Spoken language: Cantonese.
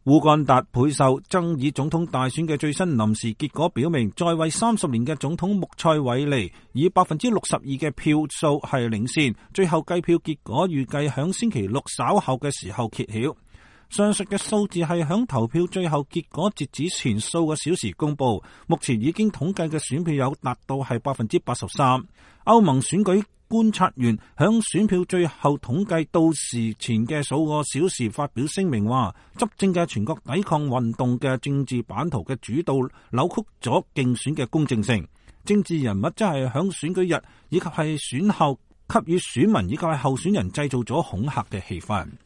烏干達備受爭議總統大選嘅最新臨時結果表明，在位30年嘅總統穆塞韋尼以62%嘅票數係領先，最後計票結果預計響星期六稍後嘅時候揭曉。上述嘅數字係響投票最後結果截止前數個小時公佈，目前已經統計嘅選票有達到係83%。歐盟選舉觀察員響選票最後統計到時前嘅數個小時發表聲明話，執政嘅全國抵抗運動嘅政治版圖嘅主導扭曲咗競選嘅公正性，政治人物真係響選舉日以及係選後給予選民以及係候選人製造咗恐嚇嘅氣氛。